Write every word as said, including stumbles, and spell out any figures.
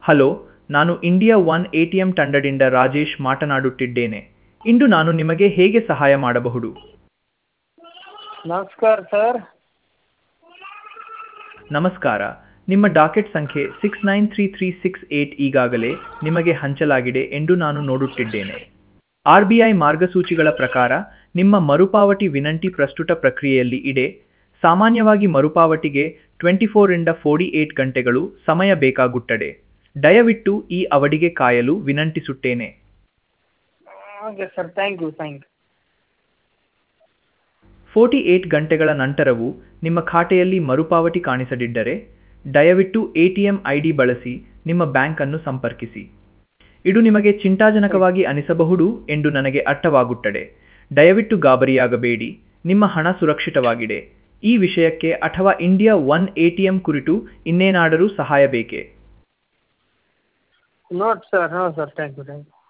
Hello, ನಾನು India one ATM ತಂಡದಿಂದ ರಾಜೇಶ್ ಮಾತನಾಡುತ್ತಿದ್ದೇನೆ. ಇಂದು ನಾನು ನಿಮಗೆ ಹೇಗೆ ಸಹಾಯ ಮಾಡಬಹುದು? ನಮಸ್ಕಾರ ಸರ್. ನಮಸ್ಕಾರ. ನಿಮ್ಮ ಡಾಕೆಟ್ ಸಂಖ್ಯೆ six nine three three six eight ಈಗಾಗಲೇ ನಿಮಗೆ ಹಂಚಲಾಗಿದೆ ಎಂದು ನಾನು ನೋಡುತ್ತಿದ್ದೇನೆ. ಆರ್ ಬಿ ಐ ಮಾರ್ಗಸೂಚಿಗಳ ಪ್ರಕಾರ ನಿಮ್ಮ ಮರುಪಾವತಿ ವಿನಂತಿ ಪ್ರಸ್ತುತ ಪ್ರಕ್ರಿಯೆಯಲ್ಲಿ ಇದೆ. ಸಾಮಾನ್ಯವಾಗಿ ಮರುಪಾವತಿಗೆ ಟ್ವೆಂಟಿ ಫೋರ್ ಇಂದ ಫೋರ್ಟಿ ಏಟ್ ಗಂಟೆಗಳು ಸಮಯ ಬೇಕಾಗುತ್ತದೆ. ದಯವಿಟ್ಟು ಈ ಅವಧಿಗೆ ಕಾಯಲು ವಿನಂತಿಸುತ್ತೇನೆ. Okay sir, thank you thank you forty eight ಗಂಟೆಗಳ ನಂತರವೂ ನಿಮ್ಮ ಖಾತೆಯಲ್ಲಿ ಮರುಪಾವತಿ ಕಾಣಿಸದಿದ್ದರೆ, ದಯವಿಟ್ಟು A T M I D ಬಳಸಿ ನಿಮ್ಮ ಬ್ಯಾಂಕನ್ನು ಸಂಪರ್ಕಿಸಿ. ಇದು ನಿಮಗೆ ಚಿಂತಾಜನಕವಾಗಿ ಅನಿಸಬಹುದು ಎಂದು ನನಗೆ ಅರ್ಥವಾಗುತ್ತದೆ. ದಯವಿಟ್ಟು ಗಾಬರಿಯಾಗಬೇಡಿ, ನಿಮ್ಮ ಹಣ ಸುರಕ್ಷಿತವಾಗಿದೆ. ಈ ವಿಷಯಕ್ಕೆ ಅಥವಾ India one A T M ಕುರಿತು ಇನ್ನೇನಾದರೂ ಸಹಾಯ ಬೇಕೇ? Not sir, no sir, thank you thank you